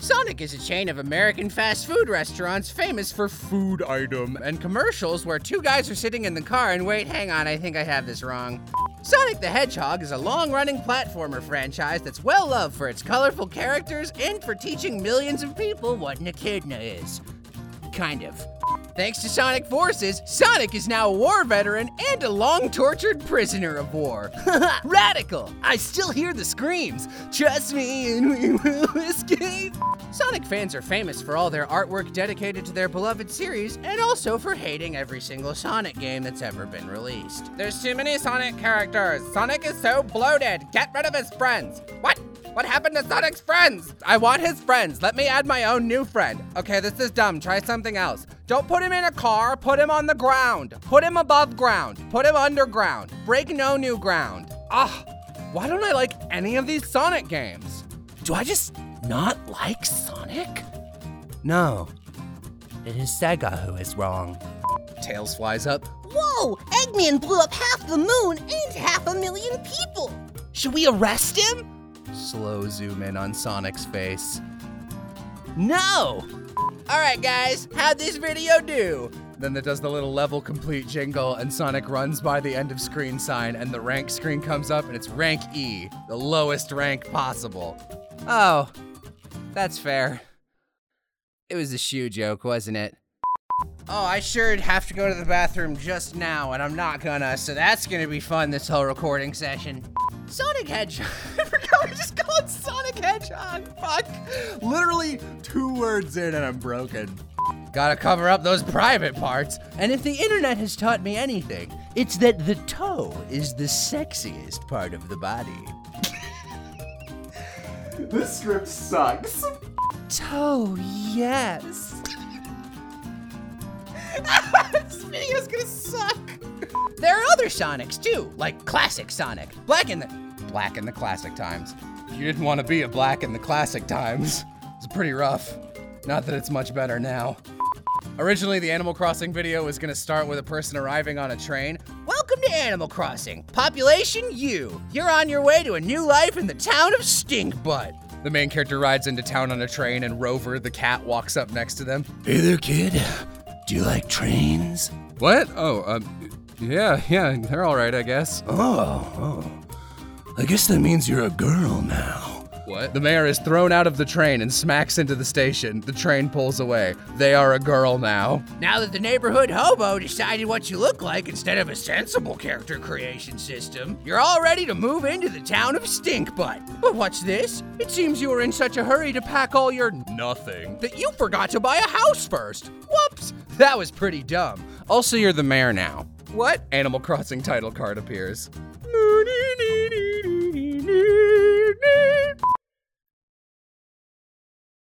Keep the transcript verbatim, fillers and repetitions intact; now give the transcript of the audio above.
Sonic is a chain of American fast food restaurants famous for food item and commercials where two guys are sitting in the car and wait, hang on, I think I have this wrong. Sonic the Hedgehog is a long-running platformer franchise that's well-loved for its colorful characters and for teaching millions of people what an echidna is. Kind of. Thanks to Sonic Forces, Sonic is now a war veteran and a long-tortured prisoner of war. Radical! I still hear the screams. Trust me and we will escape. Sonic fans are famous for all their artwork dedicated to their beloved series and also for hating every single Sonic game that's ever been released. There's too many Sonic characters. Sonic is so bloated. Get rid of his friends. What? What happened to Sonic's friends? I want his friends. Let me add my own new friend. Okay, this is dumb. Try something else. Don't put him in a car. Put him on the ground. Put him above ground. Put him underground. Break no new ground. Ah, why don't I like any of these Sonic games? Do I just not like Sonic? No, it is Sega who is wrong. Tails flies up. Whoa, Eggman blew up half the moon and half a million people. Should we arrest him? Slow zoom in on Sonic's face. No! All right, guys, how'd this video do? Then it does the little level complete jingle and Sonic runs by the end of screen sign and the rank screen comes up and it's rank E, the lowest rank possible. Oh, that's fair. It was a shoe joke, wasn't it? Oh, I sure have to go to the bathroom just now, and I'm not gonna, so that's gonna be fun this whole recording session. Sonic Hedgehog. I forgot we just called Sonic Hedgehog. Fuck. Literally two words in and I'm broken. Gotta cover up those private parts. And if the internet has taught me anything, it's that the toe is the sexiest part of the body. This script sucks. Toe, yes. This video's gonna suck. There are other Sonics too, like Classic Sonic, Black in the Black in the classic times. You didn't want to be a Black in the classic times. It's pretty rough. Not that it's much better now. Originally, the Animal Crossing video was gonna start with a person arriving on a train. Welcome to Animal Crossing. Population U. You're on your way to a new life in the town of Stinkbutt. The main character rides into town on a train and Rover, the cat, walks up next to them. Hey there, kid. Do you like trains? What? Oh, um, yeah, yeah, they're all right, I guess. Oh, oh. I guess that means you're a girl now. What? The mayor is thrown out of the train and smacks into the station. The train pulls away. They are a girl now. Now that the neighborhood hobo decided what you look like instead of a sensible character creation system, you're all ready to move into the town of Stinkbutt. But what's this? It seems you were in such a hurry to pack all your nothing that you forgot to buy a house first. Whoops! That was pretty dumb. Also, you're the mayor now. What? Animal Crossing title card appears.